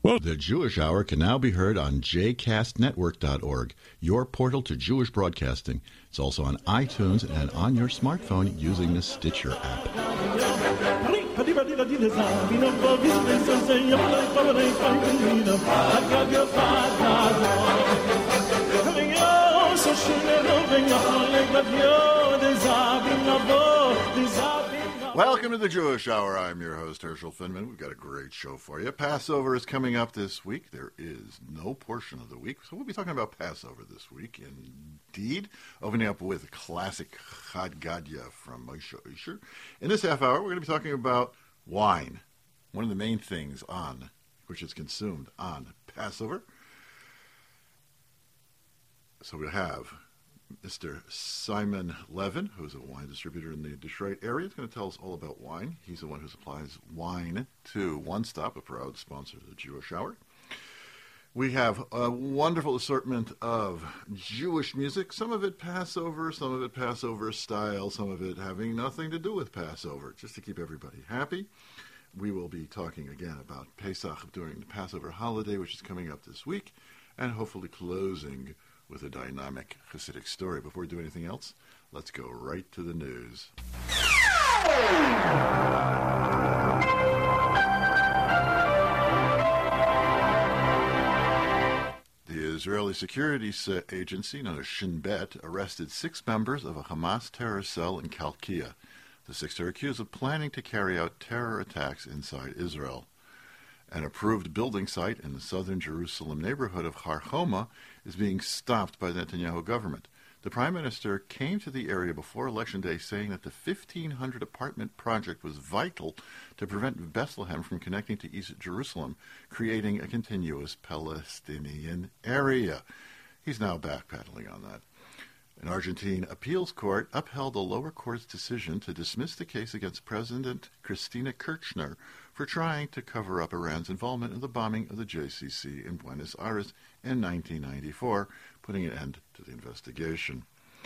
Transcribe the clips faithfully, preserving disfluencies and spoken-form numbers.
Well, the Jewish Hour can now be heard on j cast network dot org, your portal to Jewish broadcasting. It's also on iTunes and on your smartphone using the Stitcher app. Welcome to the Jewish Hour. I'm your host, Herschel Finman. We've got a great show for you. Passover is coming up this week. There is no portion of the week, so we'll be talking about Passover this week. Indeed, opening up with classic Chad Gadya from Moshe Usher. In this half hour, we're going to be talking about wine, one of the main things on which is consumed on Passover. So we'll have Mister Simon Levin, who's a wine distributor in the Detroit area, is going to tell us all about wine. He's the one who supplies wine to One Stop, a proud sponsor of the Jewish Hour. We have a wonderful assortment of Jewish music, some of it Passover, some of it Passover style, some of it having nothing to do with Passover, just to keep everybody happy. We will be talking again about Pesach during the Passover holiday, which is coming up this week, and hopefully closing with a dynamic Hasidic story. Before we do anything else, let's go right to the news. The Israeli security agency, known as Shin Bet, arrested six members of a Hamas terror cell in Kalkia. The six are accused of planning to carry out terror attacks inside Israel. An approved building site in the southern Jerusalem neighborhood of Har Homa is being stopped by the Netanyahu government. The prime minister came to the area before Election Day saying that the fifteen hundred apartment project was vital to prevent Bethlehem from connecting to East Jerusalem, creating a continuous Palestinian area. He's now backpedaling on that. An Argentine appeals court upheld a lower court's decision to dismiss the case against President Cristina Kirchner for trying to cover up Iran's involvement in the bombing of the J C C in Buenos Aires in nineteen ninety-four, putting an end to the investigation.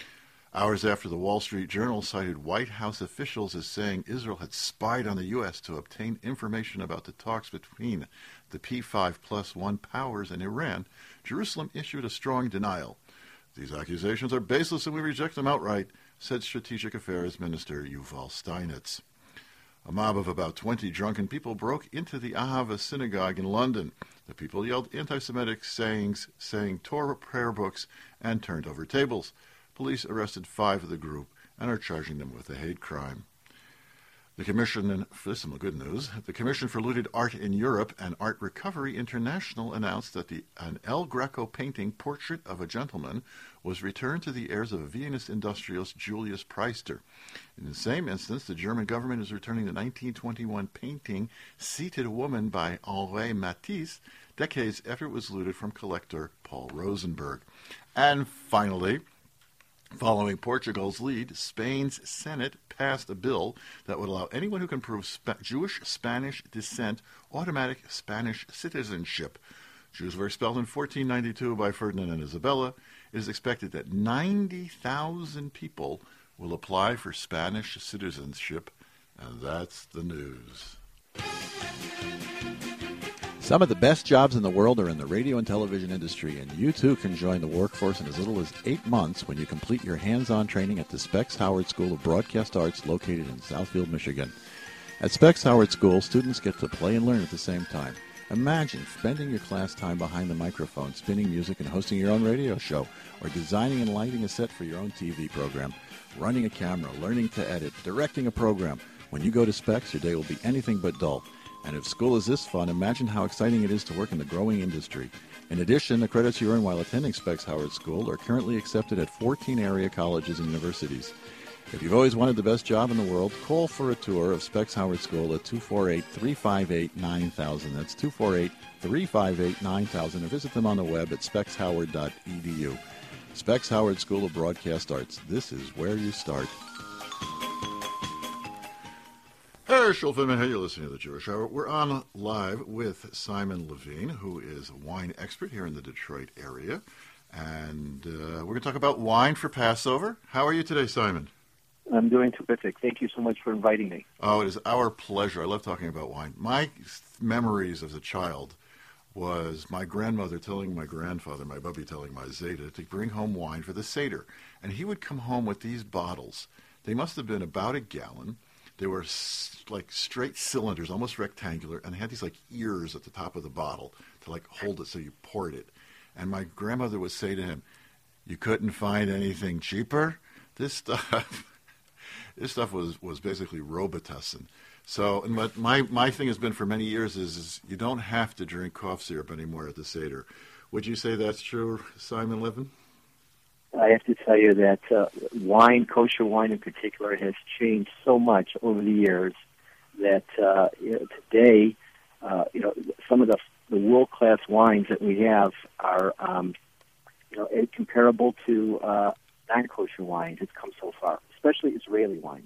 Hours after the Wall Street Journal cited White House officials as saying Israel had spied on the U S to obtain information about the talks between the P five plus one powers and Iran, Jerusalem issued a strong denial. These accusations are baseless and we reject them outright, said Strategic Affairs Minister Yuval Steinitz. A mob of about twenty drunken people broke into the Ahava synagogue in London. The people yelled anti-Semitic sayings, sang Torah prayer books, and turned over tables. Police arrested five of the group and are charging them with a hate crime. The Commission, for some good news, the Commission for Looted Art in Europe and Art Recovery International announced that the, an El Greco painting, Portrait of a Gentleman, was returned to the heirs of Viennese industrialist Julius Preister. In the same instance, the German government is returning the nineteen twenty-one painting, Seated Woman by Henri Matisse, decades after it was looted from collector Paul Rosenberg. And finally, following Portugal's lead, Spain's Senate passed a bill that would allow anyone who can prove Sp- Jewish Spanish descent automatic Spanish citizenship. Jews were expelled in fourteen ninety-two by Ferdinand and Isabella. It is expected that ninety thousand people will apply for Spanish citizenship, and that's the news. Some of the best jobs in the world are in the radio and television industry, and you too can join the workforce in as little as eight months when you complete your hands-on training at the Specs Howard School of Broadcast Arts located in Southfield, Michigan. At Specs Howard School, students get to play and learn at the same time. Imagine spending your class time behind the microphone, spinning music and hosting your own radio show, or designing and lighting a set for your own T V program, running a camera, learning to edit, directing a program. When you go to Specs, your day will be anything but dull. And if school is this fun, imagine how exciting it is to work in the growing industry. In addition, the credits you earn while attending Specs Howard School are currently accepted at fourteen area colleges and universities. If you've always wanted the best job in the world, call for a tour of Specs Howard School at two four eight, three five eight, nine thousand. That's two four eight, three five eight, nine thousand. Or visit them on the web at specs howard dot e d u. Specs Howard School of Broadcast Arts. This is where you start. Herschel Finman, hey, you're listening to the Jewish Hour. We're on live with Simon Levine, who is a wine expert here in the Detroit area. And uh, we're going to talk about wine for Passover. How are you today, Simon? I'm doing terrific. Thank you so much for inviting me. Oh, it is our pleasure. I love talking about wine. My memories as a child was my grandmother telling my grandfather, my bubby telling my Zeta, to bring home wine for the Seder. And he would come home with these bottles. They must have been about a gallon. They were s- like straight cylinders, almost rectangular, and they had these like ears at the top of the bottle to like hold it so you poured it. And my grandmother would say to him, "You couldn't find anything cheaper? This stuff, this stuff was, was basically Robitussin." So, and what my, my thing has been for many years is, is you don't have to drink cough syrup anymore at the Seder. Would you say that's true, Simon Levin? I have to tell you that uh, wine, kosher wine in particular, has changed so much over the years that uh, you know, today, uh, you know, some of the, the world-class wines that we have are, um, you know, comparable to uh, non-kosher wines. It's come so far, especially Israeli wines.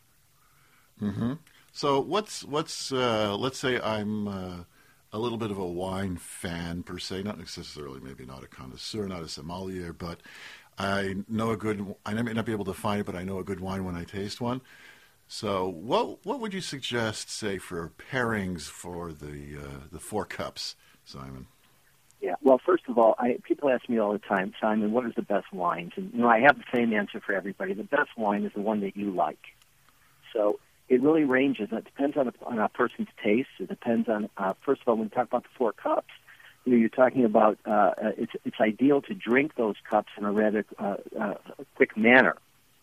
Mm-hmm. So what's what's uh, let's say I'm uh, a little bit of a wine fan per se, not necessarily maybe not a connoisseur, not a sommelier, but I know a good. I may not be able to find it, but I know a good wine when I taste one. So what what would you suggest, say, for pairings for the uh, the four cups, Simon? Yeah. Well, first of all, I, people ask me all the time, Simon, what is the best wines? And you know, I have the same answer for everybody. The best wine is the one that you like. So it really ranges. It depends on a, on a person's taste. It depends on, uh, first of all, when you talk about the four cups, you know, you're talking about uh, it's it's ideal to drink those cups in a rather uh, uh, quick manner.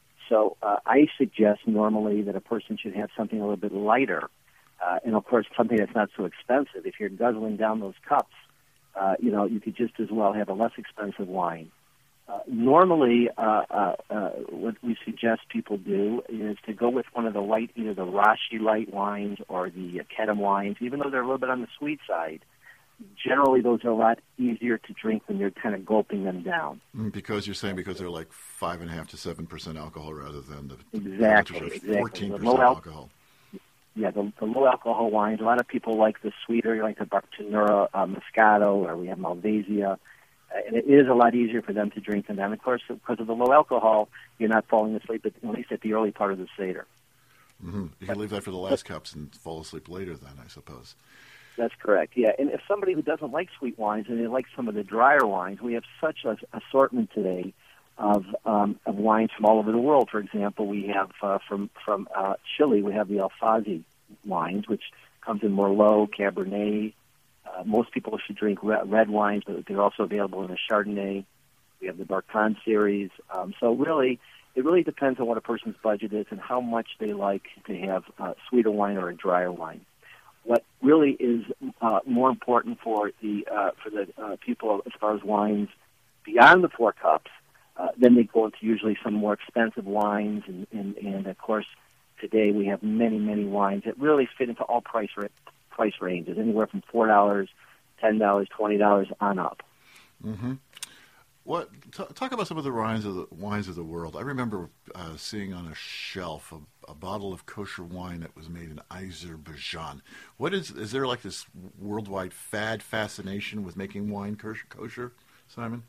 So uh, I suggest normally that a person should have something a little bit lighter, uh, and of course something that's not so expensive. If you're guzzling down those cups, uh, you know, you could just as well have a less expensive wine. Uh, normally, uh, uh, uh, what we suggest people do is to go with one of the light, either the Rashi light wines or the uh, Kedem wines, even though they're a little bit on the sweet side. Generally, those are a lot easier to drink when you're kind of gulping them down. Because you're saying because they're like five and a half to seven percent alcohol rather than the exactly fourteen exactly. percent al- alcohol. Yeah, the, the low alcohol wines. A lot of people like the sweeter, like the Bartonura uh, Moscato, or we have Malvasia. And it is a lot easier for them to drink than that. And of course, because of the low alcohol, you're not falling asleep, at, at least at the early part of the Seder. Mm-hmm. You can leave that for the last cups and fall asleep later then, I suppose. That's correct, yeah. And if somebody who doesn't like sweet wines and they like some of the drier wines, we have such an assortment today of um, of wines from all over the world. For example, we have uh, from, from uh, Chile, we have the Alfazi wines, which comes in Merlot, Cabernet. Uh, most people should drink red, red wines, but they're also available in a Chardonnay. We have the Barcan series. Um, so really, it really depends on what a person's budget is and how much they like to have uh, sweeter wine or a drier wine. What really is uh, more important for the uh, for the uh, people as far as wines beyond the four cups, uh, then they go into usually some more expensive wines, and, and, and of course today we have many many wines that really fit into all price ra- price ranges, anywhere from four dollars, ten dollars, twenty dollars on up. Mm-hmm. What t- talk about some of the wines of the wines of the world? I remember uh, seeing on a shelf a, a bottle of kosher wine that was made in Azerbaijan. What is is there like this worldwide fad fascination with making wine kosher, kosher Simon?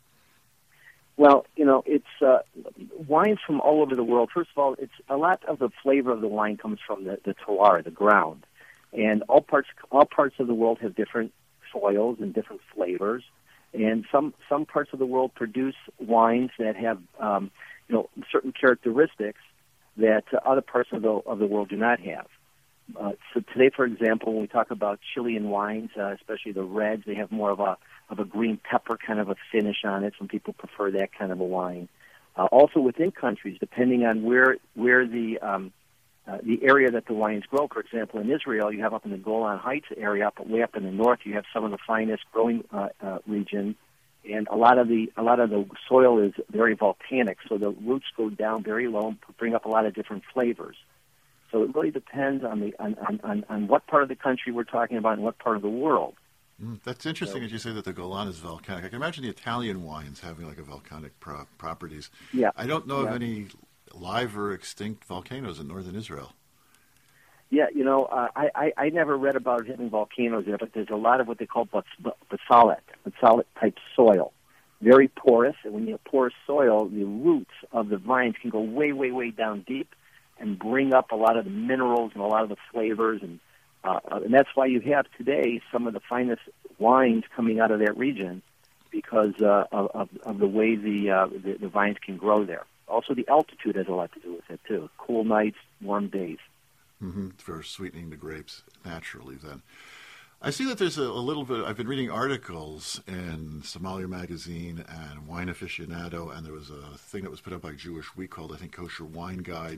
Well, you know, it's uh, wines from all over the world. First of all, it's a lot of the flavor of the wine comes from the, the terroir, the ground, and all parts all parts of the world have different soils and different flavors. And some, some parts of the world produce wines that have, um, you know, certain characteristics that uh, other parts of the of the world do not have. Uh, so today, for example, when we talk about Chilean wines, uh, especially the reds, they have more of a of a green pepper kind of a finish on it. Some people prefer that kind of a wine. Uh, also, within countries, depending on where where the um, Uh, the area that the wines grow. For example, in Israel, you have up in the Golan Heights area, up way up in the north, you have some of the finest growing uh, uh, region, and a lot of the a lot of the soil is very volcanic, so the roots go down very low and bring up a lot of different flavors. So it really depends on the on, on, on what part of the country we're talking about and what part of the world. Mm, that's interesting So, that you say that the Golan is volcanic. I can imagine the Italian wines having like a volcanic pro- properties. yeah, I don't know yeah. of any live or extinct volcanoes in northern Israel. Yeah, you know, uh, I, I I never read about having volcanoes there, but there's a lot of what they call bas- basalt, basalt type soil, very porous. And when you have porous soil, the roots of the vines can go way, way, way down deep and bring up a lot of the minerals and a lot of the flavors. And Uh, and that's why you have today some of the finest wines coming out of that region because uh, of, of the way the, uh, the the vines can grow there. Also, the altitude has a lot to do with it, too. Cool nights, warm days. Mm-hmm. For sweetening the grapes naturally, then. I see that there's a, a little bit, I've been reading articles in Sommelier Magazine and Wine Aficionado, and there was a thing that was put up by Jewish Week called, I think, Kosher Wine Guide,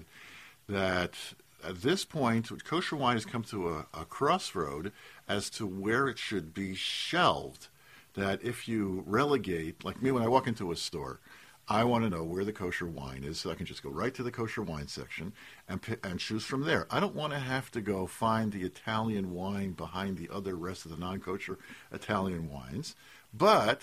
that at this point, kosher wine has come to a, a crossroad as to where it should be shelved. That if you relegate, like me when I walk into a store, I want to know where the kosher wine is so I can just go right to the kosher wine section and pick, and choose from there. I don't want to have to go find the Italian wine behind the other rest of the non-kosher Italian wines. But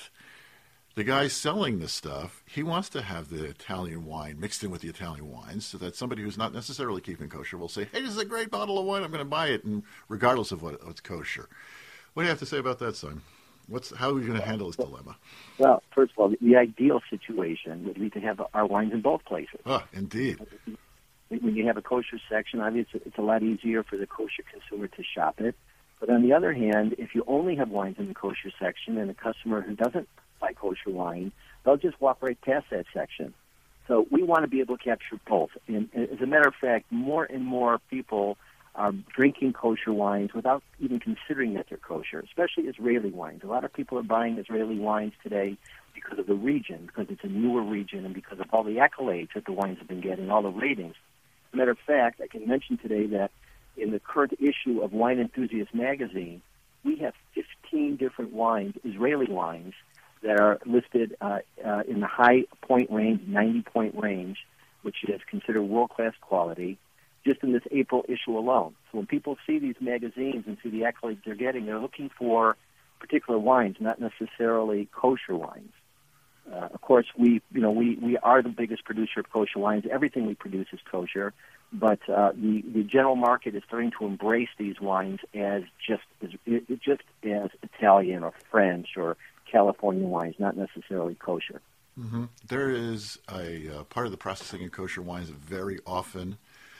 the guy selling this stuff, he wants to have the Italian wine mixed in with the Italian wines so that somebody who's not necessarily keeping kosher will say, hey, this is a great bottle of wine, I'm going to buy it, and regardless of what what's kosher. What do you have to say about that, son? What's, how are we going to handle this dilemma? Well, first of all, the, the ideal situation would be to have our wines in both places. Oh, indeed. When you have a kosher section, obviously it's, it's a lot easier for the kosher consumer to shop it. But on the other hand, if you only have wines in the kosher section and a customer who doesn't buy kosher wine, they'll just walk right past that section. So we want to be able to capture both. And as a matter of fact, more and more people are drinking kosher wines without even considering that they're kosher, especially Israeli wines. A lot of people are buying Israeli wines today because of the region, because it's a newer region, and because of all the accolades that the wines have been getting, all the ratings. As a matter of fact, I can mention today that in the current issue of Wine Enthusiast magazine, we have fifteen different wines, Israeli wines, that are listed uh, uh, in the high point range, ninety point range, which is considered world-class quality, just in this April issue alone. So when people see these magazines and see the accolades they're getting, they're looking for particular wines, not necessarily kosher wines. Uh, of course, we, you know, we, we are the biggest producer of kosher wines. Everything we produce is kosher, but uh, the the general market is starting to embrace these wines as just as just as Italian or French or California wines, not necessarily kosher. Mm-hmm. There is a uh, part of the processing in kosher wines that very often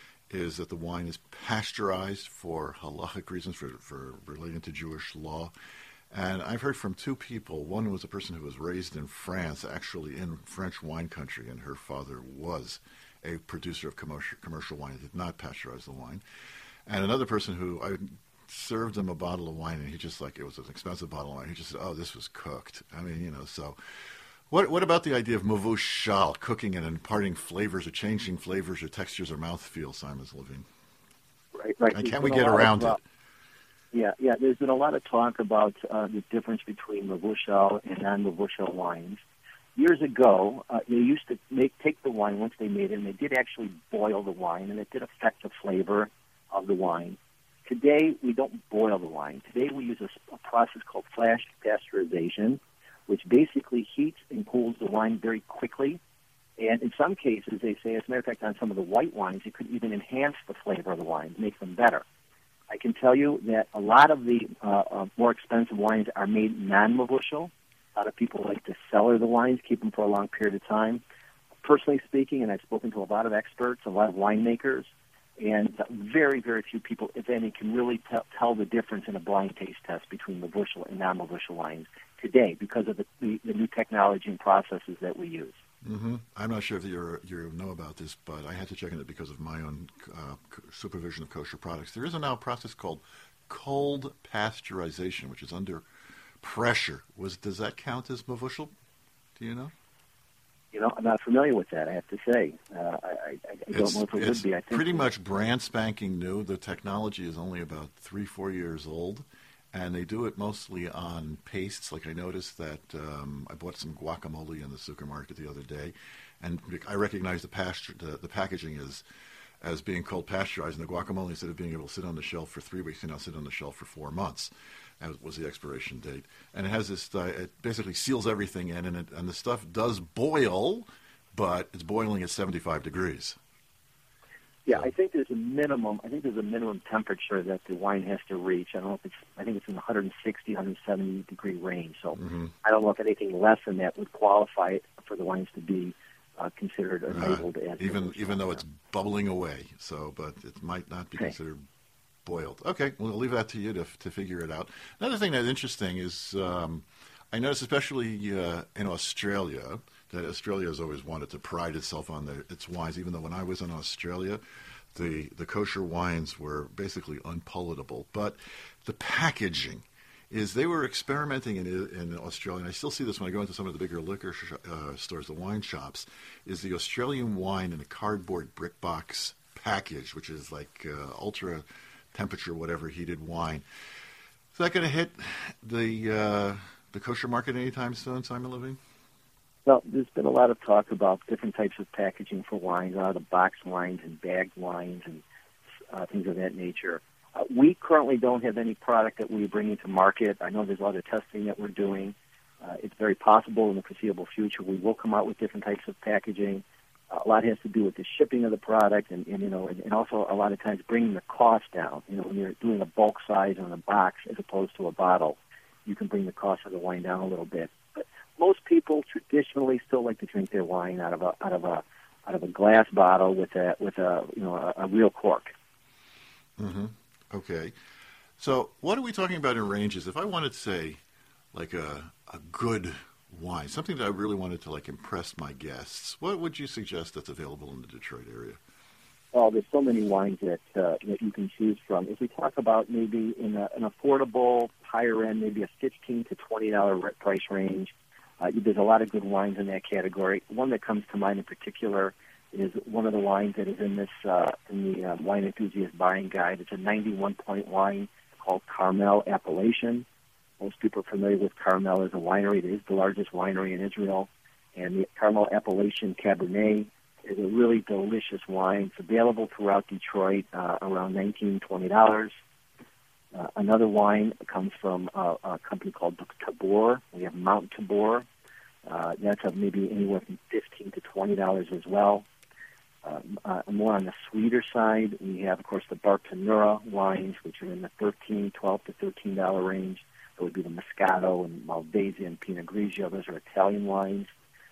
is that the wine is pasteurized for halachic reasons, for, for relating to Jewish law. And I've heard from two people. One was a person who was raised in France, actually in French wine country, and her father was a producer of commercial, commercial wine and did not pasteurize the wine. And another person who I served him a bottle of wine, and he just like, it was an expensive bottle of wine. He just said, oh, this was cooked. I mean, you know, so... What what about the idea of mavushal, cooking and imparting flavors or changing flavors or textures or mouthfeel, Simon Levine? Right, right. And can we get around of, it? Yeah, yeah. There's been a lot of talk about uh, the difference between mavushal and non-mavushal wines. Years ago, uh, they used to make take the wine once they made it, and they did actually boil the wine, and it did affect the flavor of the wine. Today, we don't boil the wine. Today, we use a, a process called flash pasteurization, which basically heats and cools the wine very quickly. And in some cases, they say, as a matter of fact, on some of the white wines, it could even enhance the flavor of the wine, make them better. I can tell you that a lot of the uh, uh, more expensive wines are made non-mavushal. A lot of people like to cellar the wines, keep them for a long period of time. Personally speaking, and I've spoken to a lot of experts, a lot of winemakers, and very, very few people, if any, can really t- tell the difference in a blind taste test between mavushal and non-mavushal wines today because of the, the, the new technology and processes that we use. Mm-hmm. I'm not sure if you you know about this, but I had to check on it because of my own uh, supervision of kosher products. There is a now process called cold pasteurization, which is under pressure. Was does that count as mavushal? Do you know? You know, I'm not familiar with that, I have to say. Uh, I, I, I don't know if it would be. I think pretty much brand spanking new. The technology is only about three, four years old, and they do it mostly on pastes. Like I noticed that um, I bought some guacamole in the supermarket the other day, and I recognize the, pasture, the, the packaging is as being cold pasteurized, and the guacamole, instead of being able to sit on the shelf for three weeks, can now sit on the shelf for four months. That was the expiration date. And it has this, uh, it basically seals everything in, and, it, and the stuff does boil, but it's boiling at seventy-five degrees. Yeah, so. I think there's a minimum, I think there's a minimum temperature that the wine has to reach. I don't know if it's, I think it's in the one sixty, one seventy degree range. So mm-hmm. I don't know if anything less than that would qualify for the wines to be uh, considered or labeled uh, as. Even, even though it's bubbling away, so, but it might not be okay. considered Boiled. Okay, well, I'll leave that to you to to figure it out. Another thing that's interesting is um, I noticed, especially uh, in Australia, that Australia has always wanted to pride itself on the, its wines. Even though when I was in Australia, the the kosher wines were basically unpalatable, but the packaging is they were experimenting in in Australia, and I still see this when I go into some of the bigger liquor sh- uh, stores, the wine shops, is the Australian wine in a cardboard brick box package, which is like uh, ultra temperature, whatever, heated wine. Is that going to hit the uh, the kosher market anytime soon, Simon Levine? Well, there's been a lot of talk about different types of packaging for wines, a lot of the box wines and bagged wines and uh, things of that nature. Uh, we currently don't have any product that we're bringing to market. I know there's a lot of testing that we're doing. Uh, it's very possible in the foreseeable future we will come out with different types of packaging. Uh, a lot has to do with the shipping of the product, and, and you know, and, and also a lot of times bringing the cost down. You know, when you're doing a bulk size on a box as opposed to a bottle, you can bring the cost of the wine down a little bit. But most people traditionally still like to drink their wine out of a out of a out of a glass bottle with a with a you know a, a real cork. Mm-hmm. Okay. So what are we talking about in ranges? If I wanted to say like a a good wine, something that I really wanted to like impress my guests, what would you suggest that's available in the Detroit area? Oh, there's so many wines that uh, that you can choose from. If we talk about maybe in a, an affordable, higher end, maybe a fifteen to twenty dollar price range, uh, there's a lot of good wines in that category. One that comes to mind in particular is one of the wines that is in this uh, in the uh, Wine Enthusiast Buying Guide. It's a ninety-one point wine called Carmel Appellation. Most people are familiar with Carmel as a winery. It is the largest winery in Israel. And the Carmel Appellation Cabernet is a really delicious wine. It's available throughout Detroit, uh, around nineteen dollars, twenty dollars. Uh, another wine comes from uh, a company called Tabor. We have Mount Tabor. Uh, that's of maybe anywhere from fifteen dollars to twenty dollars as well. Uh, uh, more on the sweeter side, we have, of course, the Bartonura wines, which are in the thirteen, twelve to thirteen dollar range. That would be the Moscato and Malvasia and Pinot Grigio. Those are Italian wines.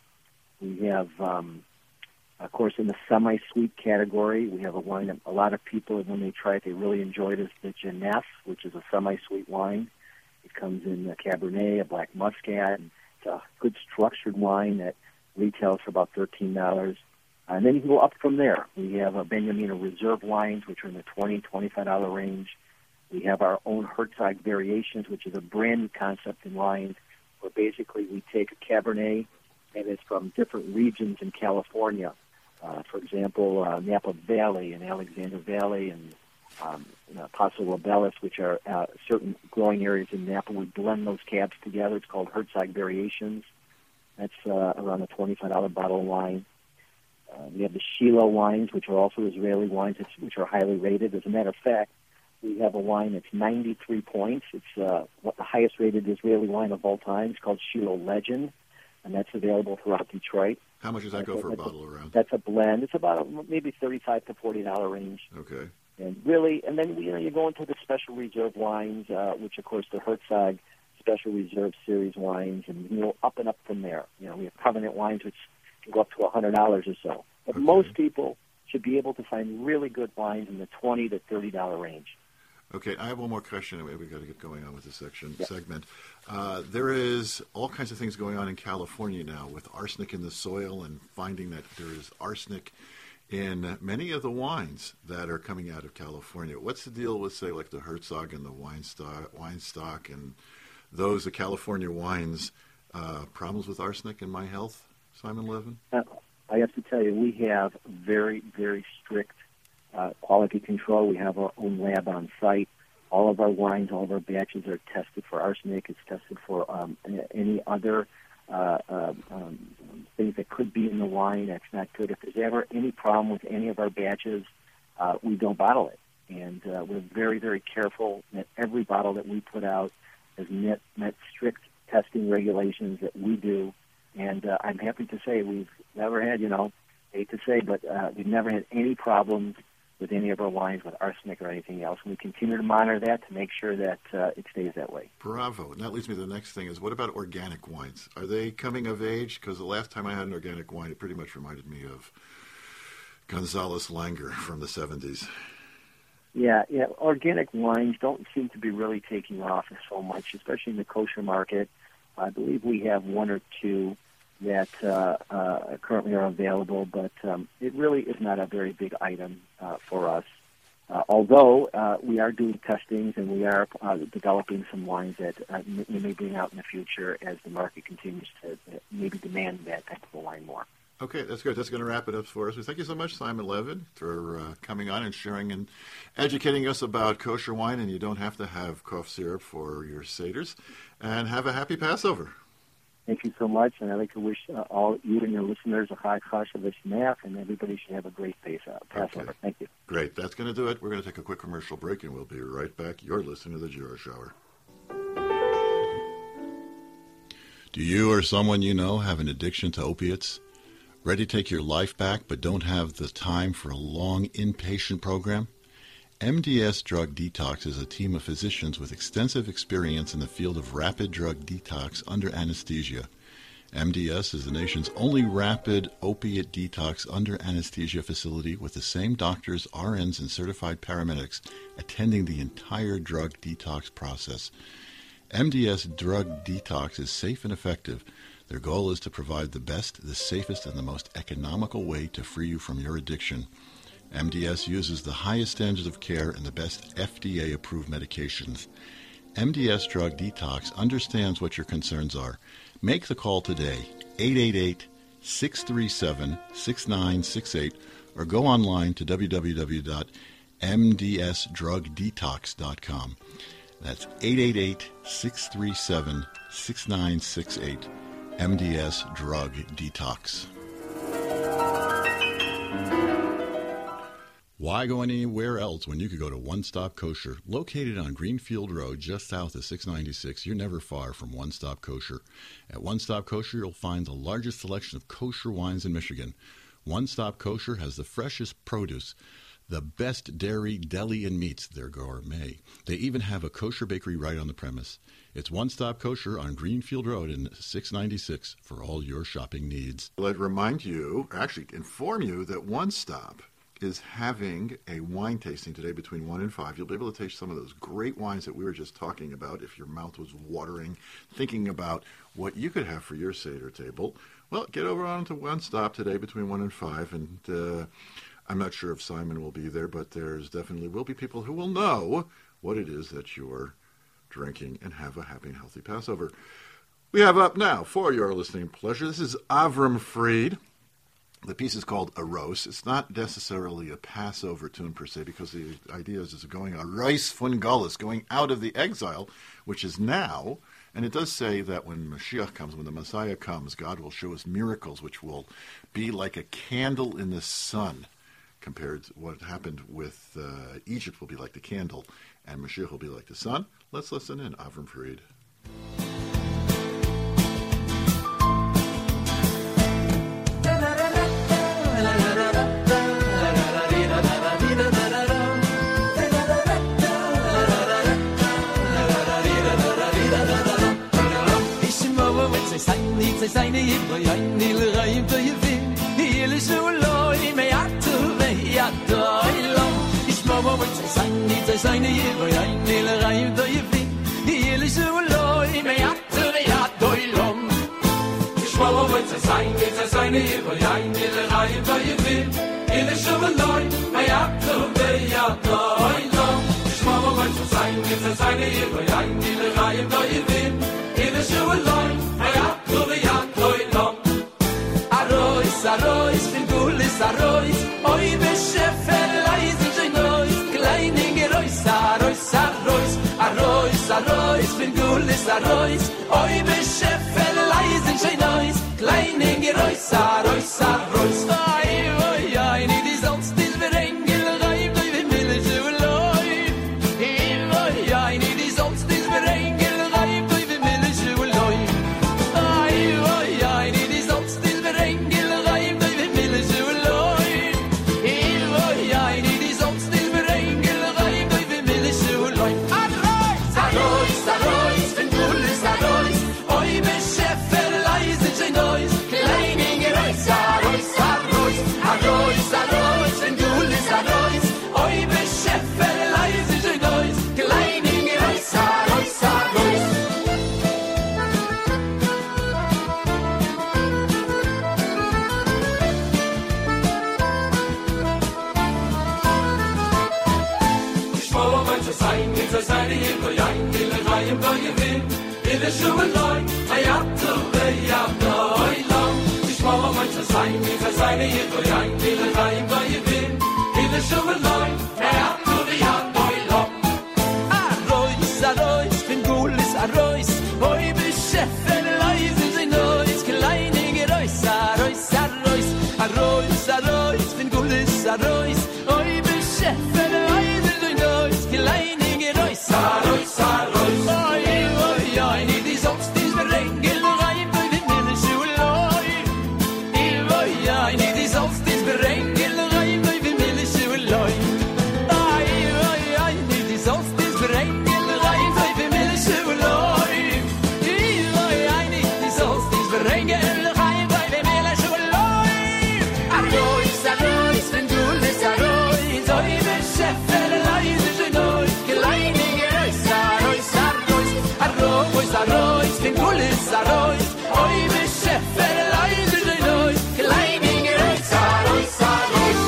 We have, um, of course, in the semi-sweet category, we have a wine that a lot of people, when they try it, they really enjoy it, is the Jeunesse, which is a semi-sweet wine. It comes in a Cabernet, a Black Muscat. And it's a good structured wine that retails for about thirteen dollars. And then you can go up from there. We have a Benjamina Reserve wines, which are in the twenty dollars, twenty-five dollar range. We have our own Herzog Variations, which is a brand new concept in wines, where basically we take a Cabernet, and it's from different regions in California. Uh, for example, uh, Napa Valley and Alexander Valley and um, you know, Paso Robles, which are uh, certain growing areas in Napa. We blend those cabs together. It's called Herzog Variations. That's uh, around a twenty-five dollar bottle of wine. Uh, we have the Shiloh wines, which are also Israeli wines, which are highly rated. As a matter of fact, we have a wine that's ninety-three points. It's uh, what the highest rated Israeli wine of all time. It's called Shiloh Legend, and that's available throughout Detroit. How much does that that's go a, for a bottle a, around? That's a blend. It's about a, maybe thirty-five to forty dollar range. Okay. And really, and then you know you go into the special reserve wines, uh, which of course the Herzog Special Reserve Series wines, and you know up and up from there. You know we have Covenant wines, which can go up to a hundred dollars or so. But okay. Most people should be able to find really good wines in the twenty to thirty dollar range. Okay, I have one more question. We've got to get going on with this section Yep. segment. Uh, there is all kinds of things going on in California now with arsenic in the soil and finding that there is arsenic in many of the wines that are coming out of California. What's the deal with, say, like the Herzog and the Weinstock, Weinstock and those, the California wines, uh, problems with arsenic in my health, Simon Levin? Uh, I have to tell you, we have very, very strict uh, quality control. We have our own lab on site. All of our wines, all of our batches are tested for arsenic. It's tested for um, any other uh, uh, um, things that could be in the wine that's not good. If there's ever any problem with any of our batches, uh, we don't bottle it. And uh, we're very, very careful that every bottle that we put out has met, met strict testing regulations that we do. And uh, I'm happy to say we've never had, you know, hate to say, but uh, we've never had any problems with any of our wines with arsenic or anything else. And we continue to monitor that to make sure that uh, it stays that way. Bravo. And that leads me to the next thing is, what about organic wines? Are they coming of age? Because the last time I had an organic wine, it pretty much reminded me of Gonzales Langer from the seventies. Yeah, yeah. Organic wines don't seem to be really taking off so much, especially in the kosher market. I believe we have one or two that uh, uh, currently are available, but um, it really is not a very big item uh, for us. Uh, although uh, we are doing testings and we are uh, developing some wines that uh, we may bring out in the future as the market continues to uh, maybe demand that type of a wine more. Okay, that's good. That's going to wrap it up for us. Thank you so much, Simon Levin, for uh, coming on and sharing and educating us about kosher wine. And you don't have to have cough syrup for your seders. And have a happy Passover. Thank you so much. And I'd like to wish uh, all you and your listeners a Chag Chashav, and everybody should have a great Passover. Okay. Thank you. Great. That's going to do it. We're going to take a quick commercial break, and we'll be right back. You're listening to the Jewish Hour. Do you or someone you know have an addiction to opiates? Ready to take your life back but don't have the time for a long inpatient program? M D S Drug Detox is a team of physicians with extensive experience in the field of rapid drug detox under anesthesia. M D S is the nation's only rapid opiate detox under anesthesia facility with the same doctors, R Ns, and certified paramedics attending the entire drug detox process. M D S Drug Detox is safe and effective. Their goal is to provide the best, the safest, and the most economical way to free you from your addiction. M D S uses the highest standards of care and the best F D A-approved medications. M D S Drug Detox understands what your concerns are. Make the call today, eight eight eight, six three seven, six nine six eight, or go online to w w w dot m d s drug detox dot com. That's eight eight eight, six three seven, six nine six eight. M D S Drug Detox. Why go anywhere else when you could go to One Stop Kosher? Located on Greenfield Road, just south of six ninety-six, you're never far from One Stop Kosher. At One Stop Kosher, you'll find the largest selection of kosher wines in Michigan. One Stop Kosher has the freshest produce, the best dairy, deli, and meats. They're gourmet. They even have a kosher bakery right on the premise. It's One Stop Kosher on Greenfield Road in six ninety-six for all your shopping needs. Let remind you, or actually inform you, that One Stop is having a wine tasting today between one and five. You'll be able to taste some of those great wines that we were just talking about if your mouth was watering, thinking about what you could have for your Seder table. Well, get over on to One Stop today between one and five, and uh, I'm not sure if Simon will be there, but there's definitely will be people who will know what it is that you're drinking, and have a happy and healthy Passover. We have up now, for your listening pleasure, this is Avram Fried. The piece is called Aros. It's not necessarily a Passover tune per se, because the idea is it's going Aros fun Galus, going out of the exile, which is now. And it does say that when Mashiach comes, when the Messiah comes, God will show us miracles, which will be like a candle in the sun. Compared to what happened with uh, Egypt will be like the candle, and Mashiach will be like the sun. Let's listen in, Avram Fried. Seine Jehre, ein Nele rein, da je fin, die ehrliche Loi, me hatte, me hat, doilom. Ich schwöre, mit sein, mit seine Jehre, ein Nele rein, da je fin, ehrliche Loi, me hatte, me hat, doilom. Ich schwöre, mit sein, mit seine Jehre, ein Nele rein, da je fin, ehrliche Loi, me hatte, me hat, doilom. Arois, Arois, bin Gulis, Arois, oi, bescheffer, leise, genois, kleine Arois, Arois, Arois, Arois, bin Gulis, Arois, oi, bescheffer, leise, genois, kleine Arois, Arois, Arois, oi, oi, oi, nie die sonst ist berengel, reib, oi, wie milde, Loi, oi, oi, nie die sonst ist berengel, reib, oi, wie milde, Loi, oi, oi, oi, nie die sonst ist berengel, reib, oi, wie milde, Loi, oi, oi, nie die sonst ist berengel, reib, oi, wie milde, Loi, Arois, Arois, Arois, bin Gulis, Arois, oi, bescheffer, leise, genois, mit der Seine in der Jain, in der Reihe bei Gewinn. In der Schuhe leu, I have to lay out no long. Ich war mit der Seine, mit der Seine in der Jain, in der Reihe bei Gewinn. In der Schuhe leu, I have to lay out no long. Arroz, Arroz, bin Gulis, Arroz. Oi, beschäfen, leise, sind Arroz, kleine Geräusch. Arroz, Arroz, Arroz, Arroz, bin Gulis, Arroz. Oi, beschäfen, leise, sind Arroz, kleine Geräusch. Arroz, Arroz, oi, oi, oi, nicht die sonst ist berengel, rein bei den Milchschuhen, oi. Oi, oi, nicht die sonst ist berengel, rein bei den Milchschuhen, oi. Oi, oi, oi, nicht die sonst ist berengel, rein bei den Milchschuhen, oi. Oi, oi, nicht die sonst ist berengel, rein bei den Milchschuhen, oi. Arroz, Arroz, wenn du lässt Arroz, oi, beschäftigt, leise, schön, oi, kleine Geräusch. Arroz, Arroz, Arroz, Arroz, wenn du lässt Arroz, oi, beschäftigt, leise, schön, oi, kleine Geräusch. Arroz, Arroz.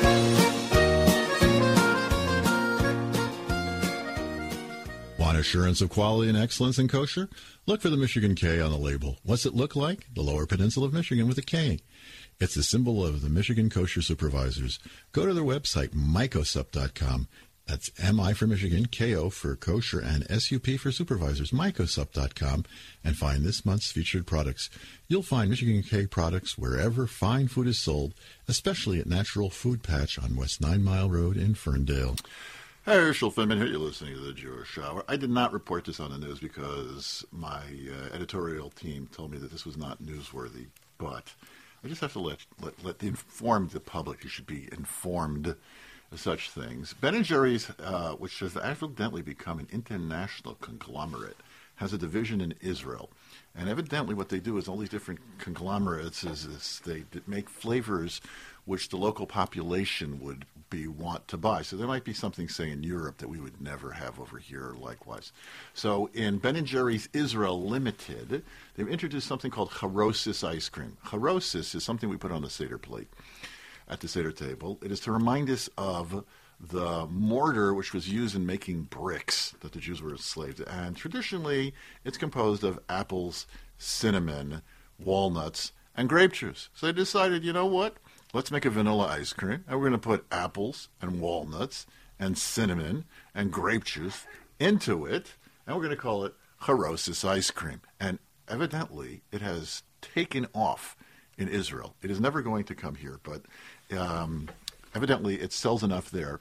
Want assurance of quality and excellence in kosher? Look for the Michigan K on the label. What's it look like? The Lower Peninsula of Michigan with a K. It's the symbol of the Michigan Kosher Supervisors. Go to their website, mycosup dot com. That's M I for Michigan, K O for kosher, and S U P for supervisors, mycosup dot com, and find this month's featured products. You'll find Michigan K products wherever fine food is sold, especially at Natural Food Patch on West Nine Mile Road in Ferndale. Hey, Herschel Finman here. You're listening to the Jewish Hour. I did not report this on the news because my uh, editorial team told me that this was not newsworthy, but I just have to let, let, let the informed the public, you should be informed of such things. Ben and Jerry's, uh, which has evidently become an international conglomerate, has a division in Israel. And evidently what they do is all these different conglomerates is, is they make flavors which the local population would be want to buy. So there might be something, say, in Europe that we would never have over here likewise. So in Ben and Jerry's Israel Limited, they've introduced something called Charosis ice cream. Charosis is something we put on the Seder plate at the Seder table. It is to remind us of the mortar which was used in making bricks that the Jews were enslaved to. And traditionally, it's composed of apples, cinnamon, walnuts, and grape juice. So they decided, you know what? Let's make a vanilla ice cream, and we're going to put apples and walnuts and cinnamon and grape juice into it, and we're going to call it Charosis ice cream. And evidently, it has taken off in Israel. It is never going to come here, but um, evidently it sells enough there.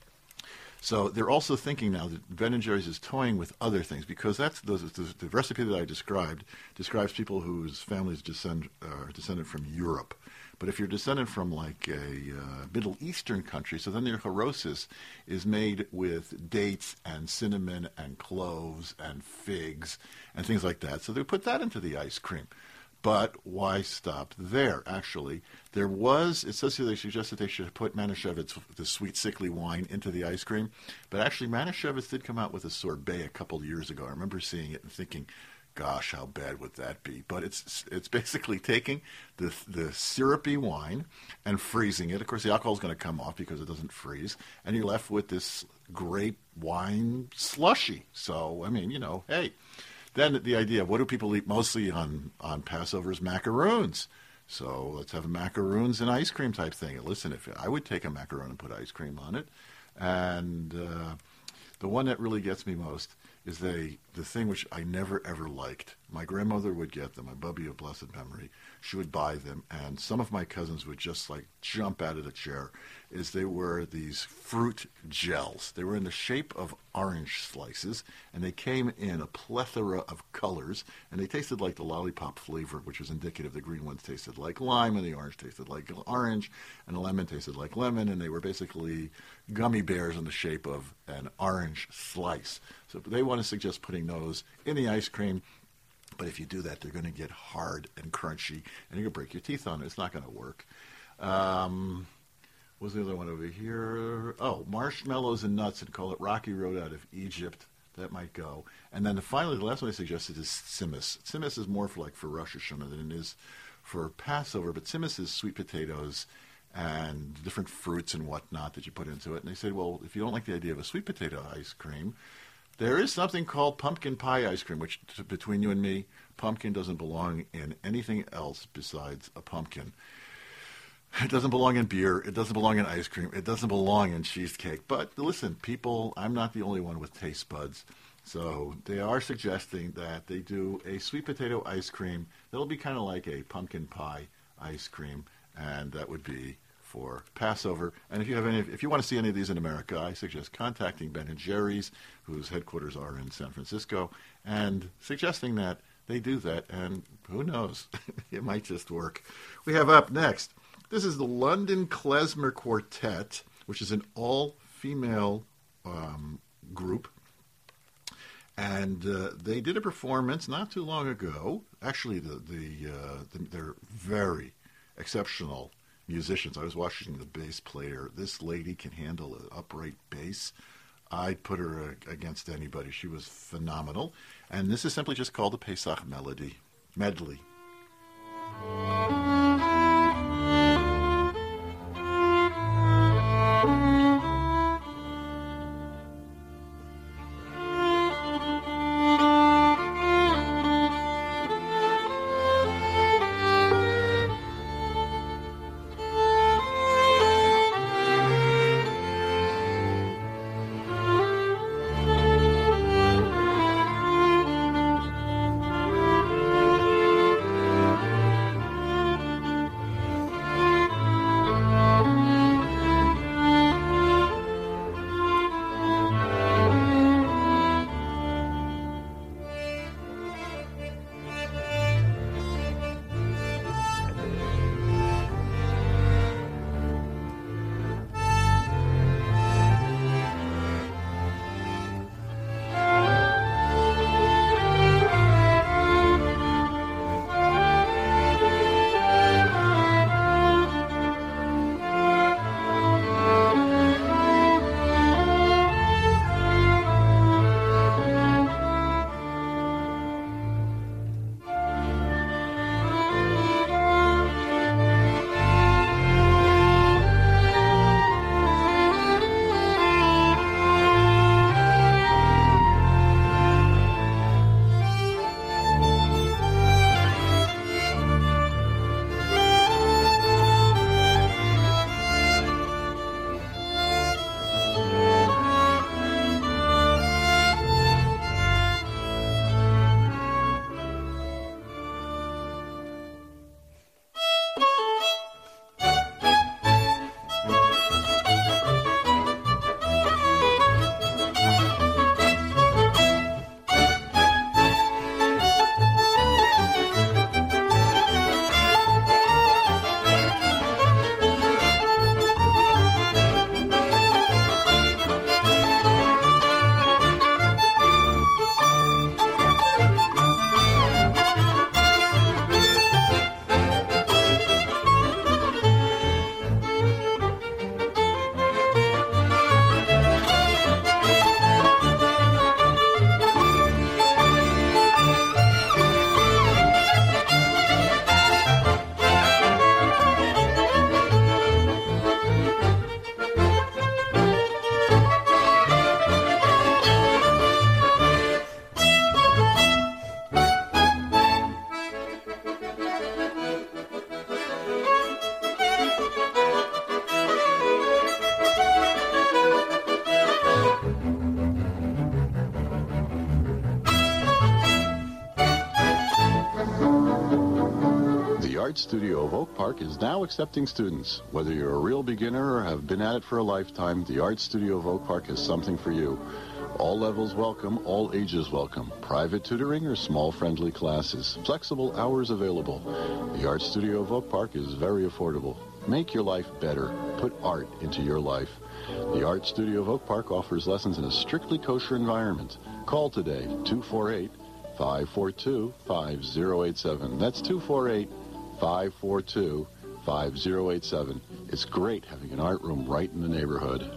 So they're also thinking now that Ben and Jerry's is toying with other things, because that's the, the, the recipe that I described describes people whose families descend are descended from Europe. But if you're descended from like a uh, Middle Eastern country, so then your Charosis is made with dates and cinnamon and cloves and figs and things like that. So they put that into the ice cream. But why stop there? Actually, there was, it says here they suggested they should put Manischewitz, the sweet, sickly wine, into the ice cream. But actually, Manischewitz did come out with a sorbet a couple of years ago. I remember seeing it and thinking, gosh, how bad would that be? But it's it's basically taking the the syrupy wine and freezing it. Of course, the alcohol is going to come off because it doesn't freeze. And you're left with this grape wine slushy. So, I mean, you know, hey. Then the idea, what do people eat mostly on, on Passover is macaroons. So let's have a macaroons and ice cream type thing. Listen, if I would take a macaron and put ice cream on it. And uh, the one that really gets me most is they, the thing which I never, ever liked. My grandmother would get them, my Bubby of blessed memory. She would buy them, and some of my cousins would just, like, jump out of the chair, is they were these fruit gels. They were in the shape of orange slices, and they came in a plethora of colors, and they tasted like the lollipop flavor, which was indicative. The green ones tasted like lime, and the orange tasted like orange, and the lemon tasted like lemon, and they were basically gummy bears in the shape of an orange slice. So they want to suggest putting those in the ice cream. But if you do that, they're going to get hard and crunchy, and you're going to break your teeth on it. It's not going to work. Um, what was the other one over here? Oh, marshmallows and nuts, and call it Rocky Road out of Egypt. That might go. And then the, finally, the last one I suggested is tzimmus. Tzimmus is more for like for Rosh Hashanah than it is for Passover. But tzimmus is sweet potatoes and different fruits and whatnot that you put into it. And they said, well, if you don't like the idea of a sweet potato ice cream, There is something called pumpkin pie ice cream, which, t- between you and me, pumpkin doesn't belong in anything else besides a pumpkin. It doesn't belong in beer. It doesn't belong in ice cream. It doesn't belong in cheesecake. But listen, people, I'm not the only one with taste buds. So they are suggesting that they do a sweet potato ice cream that'll be kind of like a pumpkin pie ice cream, and that would be for Passover. And if you have any, if you want to see any of these in America, I suggest contacting Ben and Jerry's, whose headquarters are in San Francisco, and suggesting that they do that. And who knows, it might just work. We have up next. This is the London Klezmer Quartet, which is an all-female um, group. And uh, they did a performance not too long ago. Actually, the, the, uh, the they're very exceptional musicians. I was watching the bass player. This lady can handle an upright bass. I'd put her uh, against anybody. She was phenomenal. And this is simply just called the Pesach Melody Medley. Art Studio of Oak Park is now accepting students. Whether you're a real beginner or have been at it for a lifetime, the Art Studio of Oak Park has something for you. All levels welcome, all ages welcome. Private tutoring or small friendly classes. Flexible hours available. The Art Studio of Oak Park is very affordable. Make your life better. Put art into your life. The Art Studio of Oak Park offers lessons in a strictly kosher environment. Call today, two four eight, five four two, five zero eight seven. That's two four eight, five four two, five zero eight seven. It's great having an art room right in the neighborhood.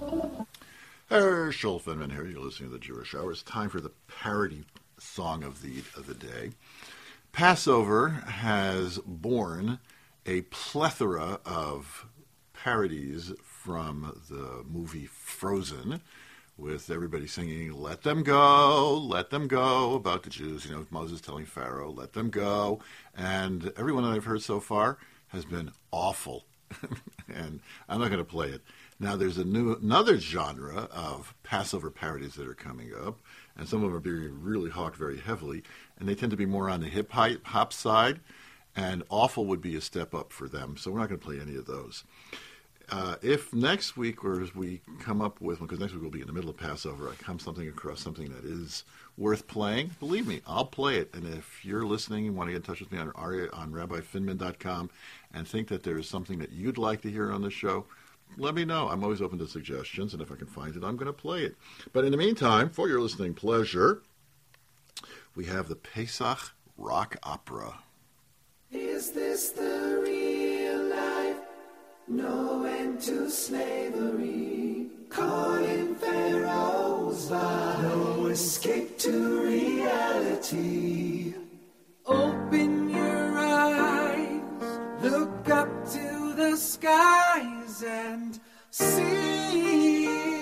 Herschel Finman here. You're listening to the Jewish Hour. It's time for the parody song of the of the day. Passover has born a plethora of parodies from the movie Frozen, with everybody singing, "Let them go, let them go," about the Jews. You know, Moses telling Pharaoh, "Let them go." And everyone that I've heard so far has been awful. And I'm not going to play it. Now, there's a new another genre of Passover parodies that are coming up, and some of them are being really hawked very heavily, and they tend to be more on the hip-hop side, and awful would be a step up for them, so we're not going to play any of those. Uh, if next week, or as we come up with, because next week we'll be in the middle of Passover, I come something across something that is worth playing, believe me, I'll play it. And if you're listening and want to get in touch with me on, on rabbi finman dot com and think that there is something that you'd like to hear on the show, let me know. I'm always open to suggestions, and if I can find it, I'm going to play it. But in the meantime, for your listening pleasure, we have the Pesach Rock Opera. Is this the real life? No end to slavery. Caught in Pharaoh's vice. No escape to reality. Open your eyes. Look up to the skies and see.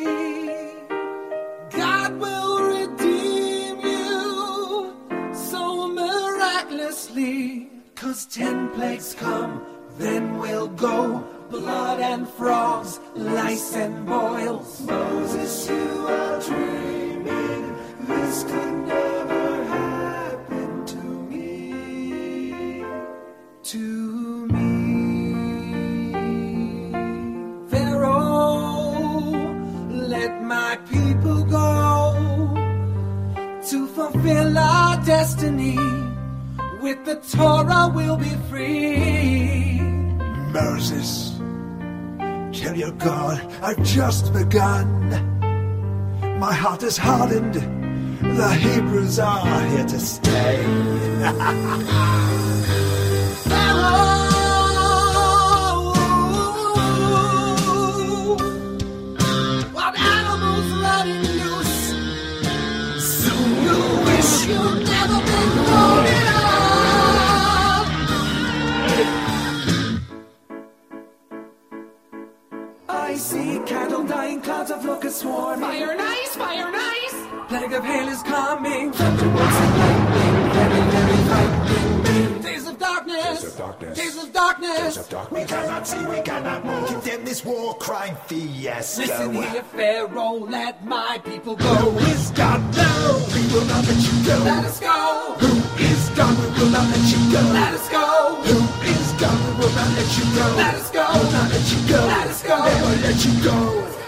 God will redeem you so miraculously. 'Cause ten plagues come, then we'll go. Blood and frogs, lice and boils. Moses, you are dreaming. This could never happen to me. To me. Pharaoh, let my people go to fulfill our destiny. With the Torah we'll be free. Moses, tell your God I've just begun. My heart is hardened. The Hebrews are here to stay. Pharaoh, what animals running loose? Soon you'll wish you'd never been born at all. I see cattle dying, clouds of locusts swarming. Fire and ice, fire and ice. Plague of hail is coming. Thunderbolts and lightning, very, very frightening. Days of darkness, days of darkness, days of darkness. Days of darkness. We cannot see, we cannot move. Condemn this war crime fiasco. Listen here, Pharaoh, let my people go. Who is God? No, we will not let you go. Let us go. Who is God? We will not let you go. Let us go. Who is God? We will not let you go. Let us go. We will not let you go. Let us go. Never let you go.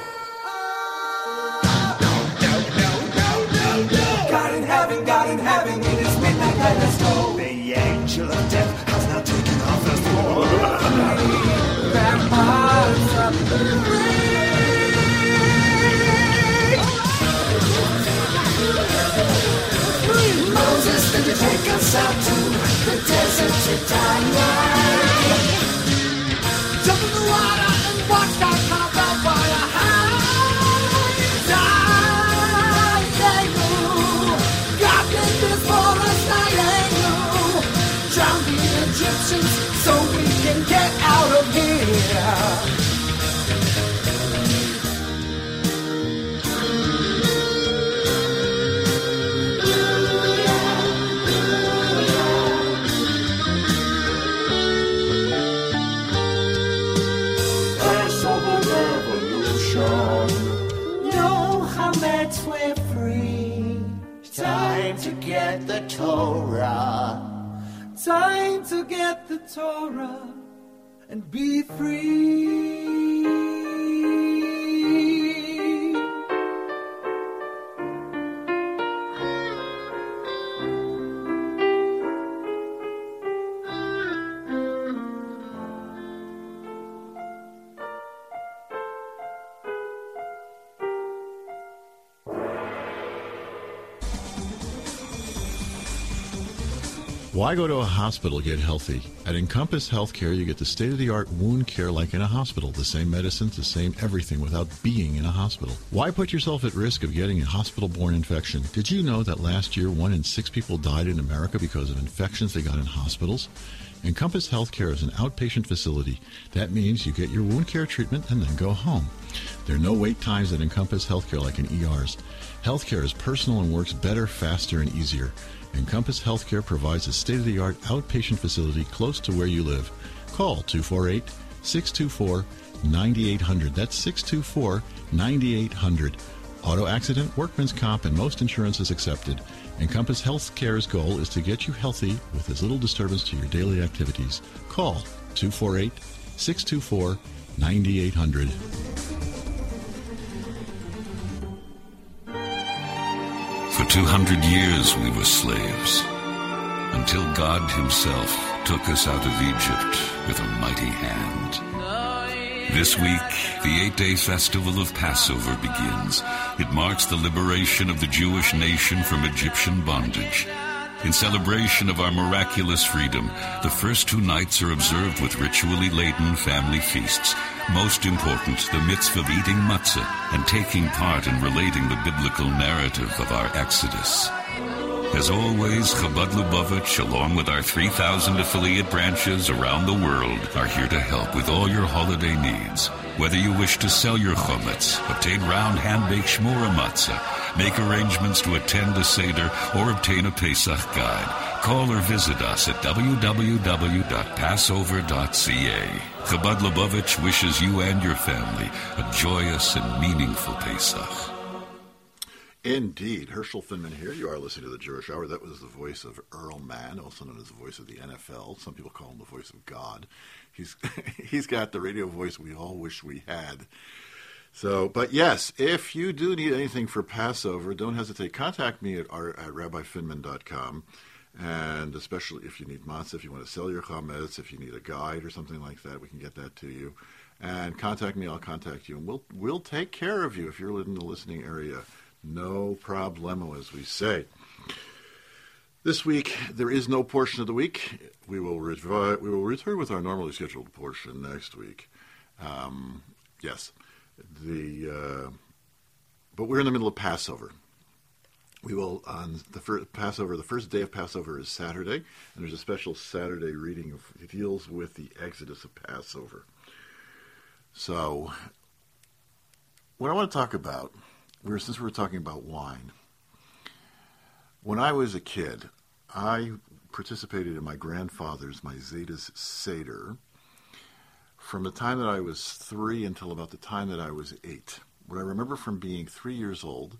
No, no, no, no, no, no. God in heaven, God in heaven, it is midnight, let us go. The angel of death has now taken our first war. Vampires up the ring. Moses, did you take us out to the desert to die? Jump in the water and watch that compound fire high. Die, God did this for us, night and you. Drown the Egyptians so we can get out of here. We're free. Time to get the Torah. Time to get the Torah and be free. Why go to a hospital to get healthy? At Encompass Healthcare, you get the state-of-the-art wound care like in a hospital. The same medicines, the same everything without being in a hospital. Why put yourself at risk of getting a hospital-borne infection? Did you know that last year one in six people died in America because of infections they got in hospitals? Encompass Healthcare is an outpatient facility. That means you get your wound care treatment and then go home. There are no wait times at Encompass Healthcare like in E Rs. Healthcare is personal and works better, faster, and easier. Encompass Healthcare provides a state-of-the-art outpatient facility close to where you live. Call two four eight, six two four, nine eight zero zero. That's six two four, nine eight zero zero. Auto accident, workman's comp, and most insurance is accepted. Encompass Healthcare's goal is to get you healthy with as little disturbance to your daily activities. Call two four eight, six two four, nine eight zero zero. For two hundred years we were slaves, until God himself took us out of Egypt with a mighty hand. This week, the eight-day festival of Passover begins. It marks the liberation of the Jewish nation from Egyptian bondage. In celebration of our miraculous freedom, the first two nights are observed with ritually laden family feasts. Most important, the mitzvah of eating matzah and taking part in relating the biblical narrative of our Exodus. As always, Chabad Lubavitch, along with our three thousand affiliate branches around the world, are here to help with all your holiday needs. Whether you wish to sell your chometz, obtain round hand-baked shmura matzah, make arrangements to attend a Seder, or obtain a Pesach guide, call or visit us at w w w dot passover dot c a. Chabad Lubavitch wishes you and your family a joyous and meaningful Pesach. Indeed. Herschel Finman here. You are listening to the Jewish Hour. That was the voice of Earl Mann, also known as the voice of the N F L. Some people call him the voice of God. He's he's got the radio voice we all wish we had. So, but yes, if you do need anything for Passover, don't hesitate. Contact me at, our, at rabbi finman dot com. And especially if you need matzah, if you want to sell your chametz, if you need a guide or something like that, we can get that to you. And contact me, I'll contact you. And we'll we'll take care of you if you're in the listening area. No problemo, as we say. This week, there is no portion of the week. We will, revi- we will return with our normally scheduled portion next week. Um, yes. the uh, But we're in the middle of Passover. We will, on the first Passover, the first day of Passover is Saturday, and there's a special Saturday reading of, it deals with the Exodus of Passover. So, what I want to talk about, we're, since we're talking about wine, when I was a kid, I participated in my grandfather's, my Zeta's Seder, from the time that I was three until about the time that I was eight. What I remember from being three years old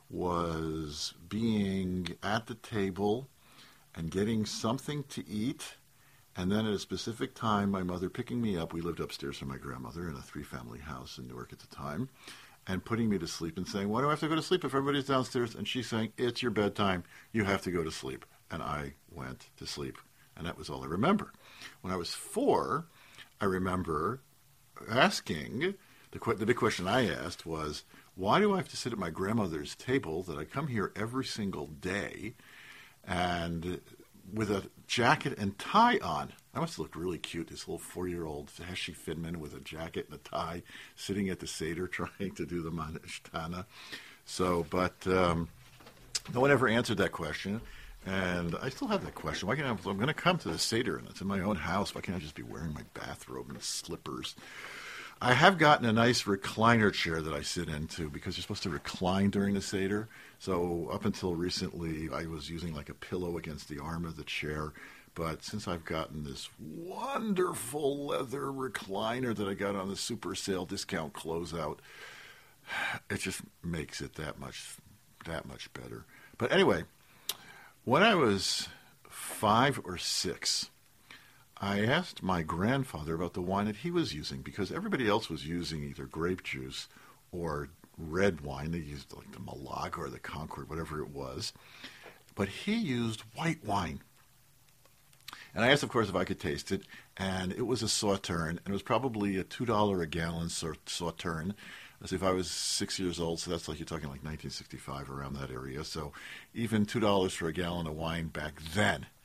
was being at the table and getting something to eat, and then at a specific time, my mother picking me up. We lived upstairs from my grandmother in a three-family house in Newark at the time, and putting me to sleep and saying, why do I have to go to sleep if everybody's downstairs? And she's saying, it's your bedtime. You have to go to sleep. And I went to sleep, and that was all I remember. When I was four, I remember asking, the, the big question I asked was, why do I have to sit at my grandmother's table that I come here every single day and with a jacket and tie on? I must have looked really cute, this little four-year-old Heshy Finman with a jacket and a tie sitting at the Seder trying to do the Manishtana. So, but um, no one ever answered that question. And I still have that question. Why can't I, I'm going to come to the Seder and it's in my own house. Why can't I just be wearing my bathrobe and slippers? I have gotten a nice recliner chair that I sit into because you're supposed to recline during the Seder. So up until recently, I was using like a pillow against the arm of the chair. But since I've gotten this wonderful leather recliner that I got on the super sale discount closeout, it just makes it that much, that much better. But anyway, when I was five or six, I asked my grandfather about the wine that he was using because everybody else was using either grape juice or red wine. They used like the Malaga or the Concord, whatever it was. But he used white wine. And I asked, of course, if I could taste it, and it was a Sauterne, and it was probably a two dollars a gallon Sauterne. As if I was six years old, so that's like you're talking like nineteen sixty-five, around that area. So even two dollars for a gallon of wine back then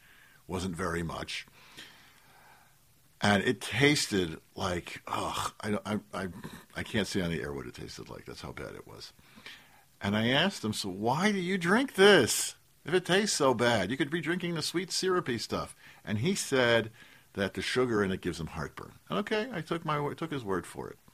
wasn't very much. And it tasted like, ugh, I, I, I, I can't say on the air what it tasted like. That's how bad it was. And I asked him, so why do you drink this? If it tastes so bad, you could be drinking the sweet syrupy stuff. And he said that the sugar in it gives him heartburn. And okay, I took my took his word for it.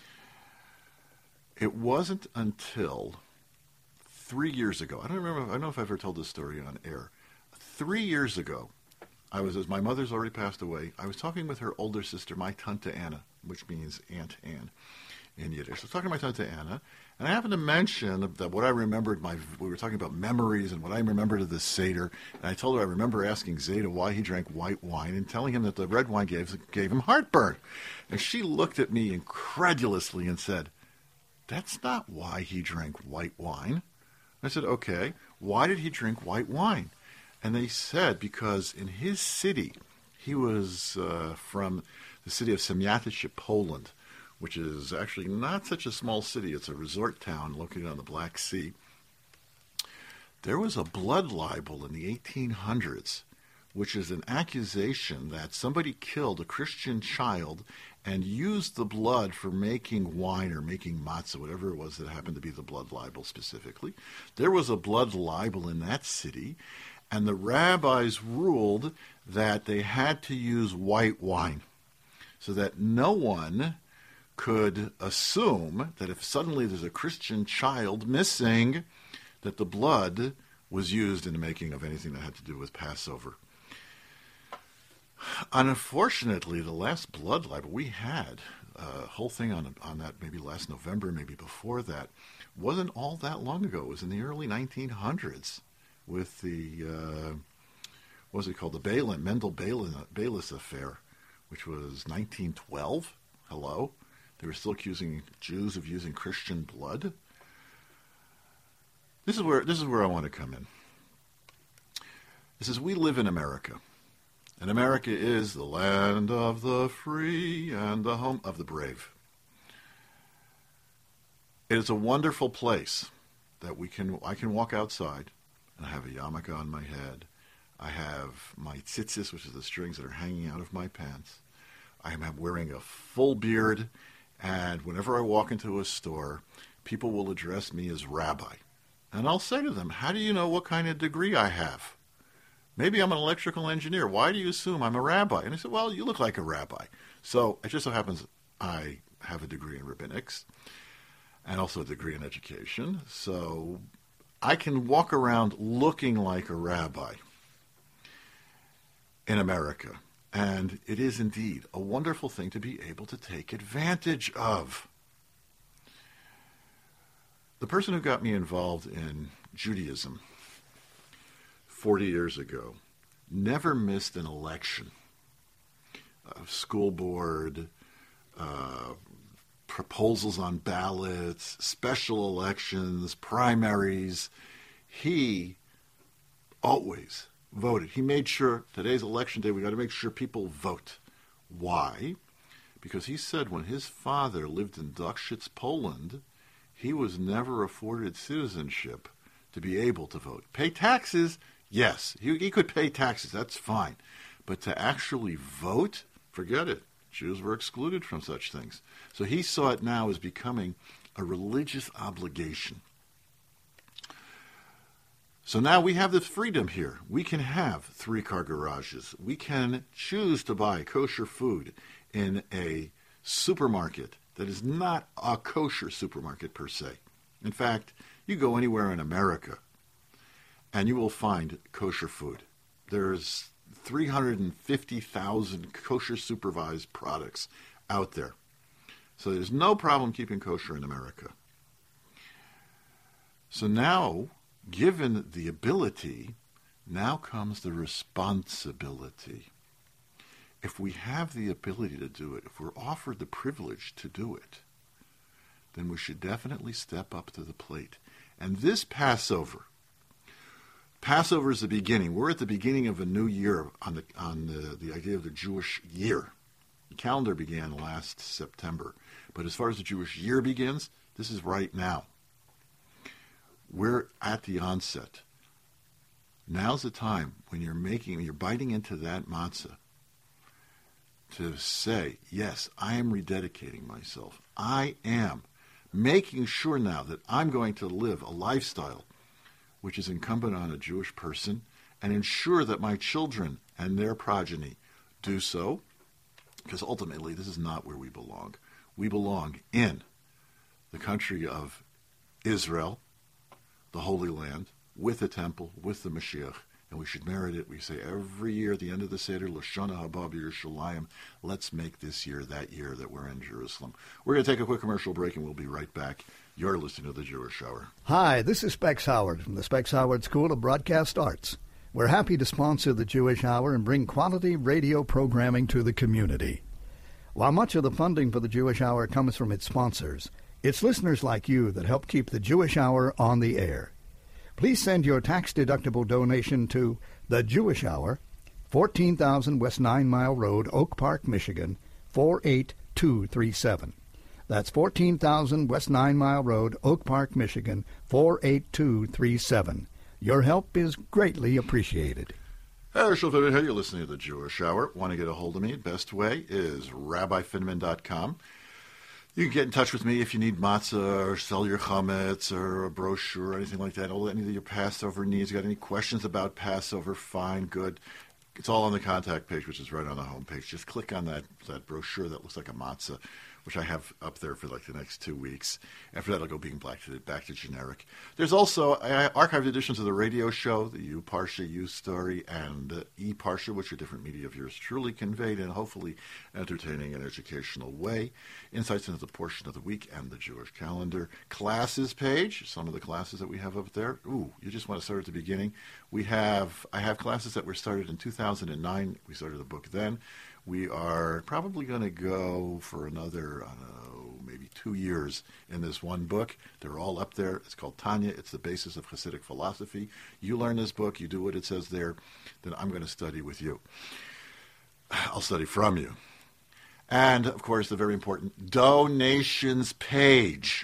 It wasn't until three years ago. I don't remember. I don't know if I've ever told this story on air. Three years ago, I was, as my mother's already passed away, I was talking with her older sister, my Tante Anna, which means Aunt Ann in Yiddish. I was talking to my Tante Anna, and I happened to mention that what I remembered, my we were talking about memories and what I remembered of the Seder, and I told her I remember asking Zeta why he drank white wine and telling him that the red wine gave, gave him heartburn. And she looked at me incredulously and said, that's not why he drank white wine. I said, okay, why did he drink white wine? And they said because in his city, he was uh, from the city of Siemiatyce, Poland, which is actually not such a small city. It's a resort town located on the Black Sea. There was a blood libel in the eighteen hundreds, which is an accusation that somebody killed a Christian child and used the blood for making wine or making matzah, whatever it was that happened to be the blood libel specifically. There was a blood libel in that city, and the rabbis ruled that they had to use white wine so that no one could assume that if suddenly there's a Christian child missing, that the blood was used in the making of anything that had to do with Passover. Unfortunately, the last blood libel we had, a uh, whole thing on on that maybe last November, maybe before that, wasn't all that long ago. It was in the early nineteen hundreds with the, uh, what was it called, the Balin, Mendel Balin, Bayless affair, which was nineteen twelve. Hello? They were still accusing Jews of using Christian blood. This is where this is where I want to come in. It says we live in America. And America is the land of the free and the home of the brave. It is a wonderful place that we can. I can walk outside, and I have a yarmulke on my head. I have my tzitzis, which is the strings that are hanging out of my pants. I am wearing a full beard, and whenever I walk into a store, people will address me as rabbi. And I'll say to them, how do you know what kind of degree I have? Maybe I'm an electrical engineer. Why do you assume I'm a rabbi? And I said, well, you look like a rabbi. So it just so happens I have a degree in rabbinics and also a degree in education. So I can walk around looking like a rabbi in America. And it is indeed a wonderful thing to be able to take advantage of. The person who got me involved in Judaism forty years ago never missed an election. Uh, school board, uh, proposals on ballots, special elections, primaries. He always voted. He made sure today's election day, we got to make sure people vote. Why? Because he said when his father lived in Dachschitz, Poland, he was never afforded citizenship to be able to vote. Pay taxes, yes. He, he could pay taxes, that's fine. But to actually vote, forget it. Jews were excluded from such things. So he saw it now as becoming a religious obligation. So now we have the freedom here. We can have three-car garages. We can choose to buy kosher food in a supermarket that is not a kosher supermarket per se. In fact, you go anywhere in America and you will find kosher food. There's three hundred fifty thousand kosher supervised products out there. So there's no problem keeping kosher in America. So now, given the ability, now comes the responsibility. If we have the ability to do it, if we're offered the privilege to do it, then we should definitely step up to the plate. And this Passover, Passover is the beginning. We're at the beginning of a new year on the on the, the idea of the Jewish year. The calendar began last September. But as far as the Jewish year begins, this is right now. We're at the onset. Now's the time when you're making, when you're biting into that matzah to say, yes, I am rededicating myself. I am making sure now that I'm going to live a lifestyle which is incumbent on a Jewish person and ensure that my children and their progeny do so, because ultimately this is not where we belong. We belong in the country of Israel, the Holy Land, with the temple, with the Mashiach, and we should merit it. We say every year at the end of the Seder, L'Shana Haba B'Yerushalayim, let's make this year that year that we're in Jerusalem. We're going to take a quick commercial break, and we'll be right back. You're listening to The Jewish Hour. Hi, this is Specs Howard from the Specs Howard School of Broadcast Arts. We're happy to sponsor The Jewish Hour and bring quality radio programming to the community. While much of the funding for The Jewish Hour comes from its sponsors, it's listeners like you that help keep The Jewish Hour on the air. Please send your tax-deductible donation to The Jewish Hour, fourteen thousand West Nine Mile Road, Oak Park, Michigan, four eight two three seven. That's fourteen thousand West Nine Mile Road, Oak Park, Michigan, four eight two three seven. Your help is greatly appreciated. Hey, you're listening to The Jewish Hour. Want to get a hold of me? Best way is rabbi finman dot com. You can get in touch with me if you need matzah or sell your chametz or a brochure or anything like that. All any of your Passover needs. You got any questions about Passover? Fine, good. It's all on the contact page, which is right on the home page. Just click on that, that brochure that looks like a matzah, which I have up there for like the next two weeks. After that, I'll go being back to, back to generic. There's also uh, archived editions of the radio show, the U Parsha, U Story, and uh, E Parsha, which are different media of yours truly conveyed in a hopefully entertaining and educational way. Insights into the portion of the week and the Jewish calendar. Classes page, some of the classes that we have up there. Ooh, you just want to start at the beginning. We have, I have classes that were started in two thousand nine. We started the book then. We are probably going to go for another, I don't know, maybe two years in this one book. They're all up there. It's called Tanya. It's the basis of Hasidic philosophy. You learn this book, you do what it says there, then I'm going to study with you. I'll study from you. And, of course, the very important donations page.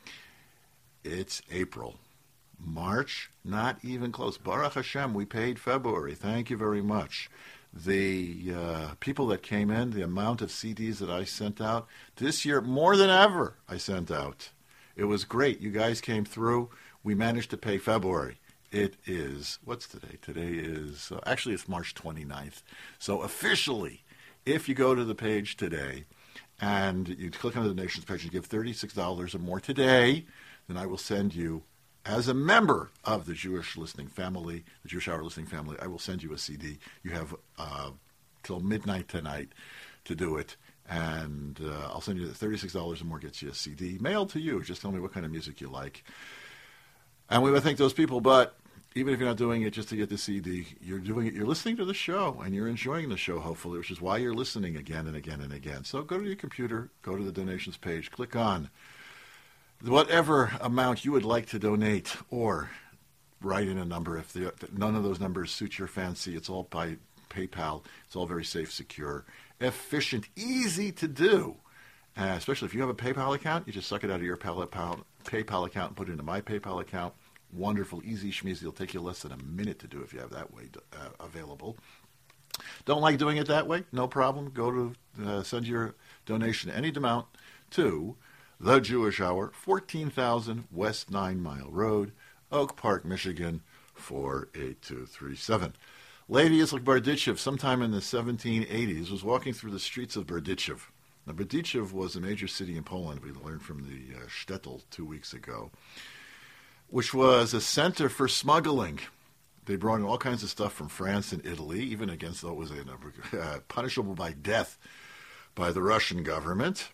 It's April. March, not even close. Baruch Hashem, we paid February. Thank you very much. The uh, people that came in, the amount of C Ds that I sent out, this year, more than ever, I sent out. It was great. You guys came through. We managed to pay February. It is, what's today? Today is, uh, actually it's March twenty-ninth. So officially, if you go to the page today and you click on the donations page and give thirty-six dollars or more today, then I will send you, as a member of the Jewish listening family, the Jewish Hour listening family, I will send you a C D. You have uh, till midnight tonight to do it, and uh, I'll send you the thirty-six dollars or more gets you a C D mailed to you. Just tell me what kind of music you like. And we would thank those people, but even if you're not doing it just to get the C D, you're doing it, you're listening to the show, and you're enjoying the show, hopefully, which is why you're listening again and again and again. So go to your computer, go to the donations page, click on whatever amount you would like to donate, or write in a number. If the, none of those numbers suit your fancy, it's all by PayPal. It's all very safe, secure, efficient, easy to do. Uh, especially if you have a PayPal account, you just suck it out of your PayPal, PayPal account and put it into my PayPal account. Wonderful, easy schmeezy. It'll take you less than a minute to do if you have that way uh, available. Don't like doing it that way? No problem. Go to uh, send your donation, any amount, to The Jewish Hour, fourteen thousand West Nine Mile Road, Oak Park, Michigan, four eight two three seven. Lady Yitzhak Berditchev, sometime in the seventeen eighties, was walking through the streets of Berditchev. Now, Berditchev was a major city in Poland, we learned from the uh, shtetl two weeks ago, which was a center for smuggling. They brought in all kinds of stuff from France and Italy, even against what was a, uh, punishable by death by the Russian government.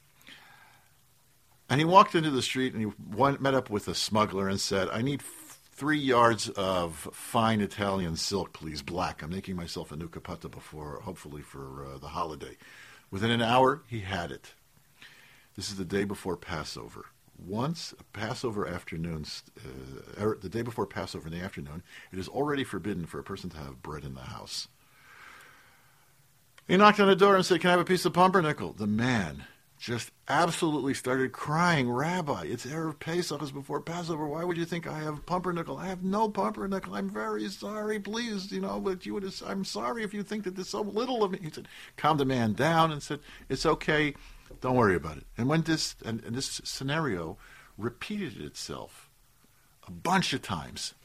And he walked into the street and he went, met up with a smuggler and said, I need f- three yards of fine Italian silk, please, black. I'm making myself a new cappata before, hopefully for uh, the holiday. Within an hour, he had it. This is the day before Passover. Once a Passover afternoon, uh, er, the day before Passover in the afternoon, it is already forbidden for a person to have bread in the house. He knocked on the door and said, can I have a piece of pumpernickel? The man just absolutely started crying, Rabbi, it's Erev Pesach, it's before Passover. Why would you think I have pumpernickel? I have no pumpernickel. I'm very sorry, please, you know, but you would have, I'm sorry if you think that there's so little of me. He said, calmed the man down and said, it's okay, don't worry about it. And when this, and, and this scenario repeated itself a bunch of times,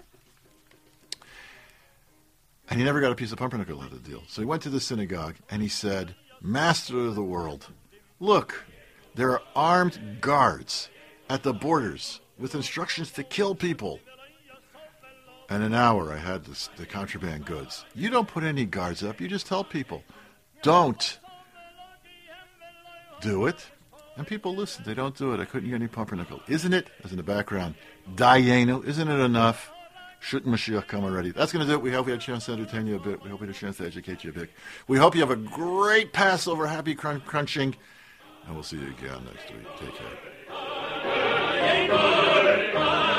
and he never got a piece of pumpernickel out of the deal. So he went to the synagogue and he said, Master of the world, look, there are armed guards at the borders with instructions to kill people. In an hour, I had this, the contraband goods. You don't put any guards up. You just tell people, don't do it. And people listen. They don't do it. I couldn't get any pumpernickel. Isn't it, as in the background, Dayenu, isn't it enough? Shouldn't Mashiach come already? That's going to do it. We hope we had a chance to entertain you a bit. We hope we had a chance to educate you a bit. We hope you have a great Passover, happy crunch- crunching, and we'll see you again next week. Take care.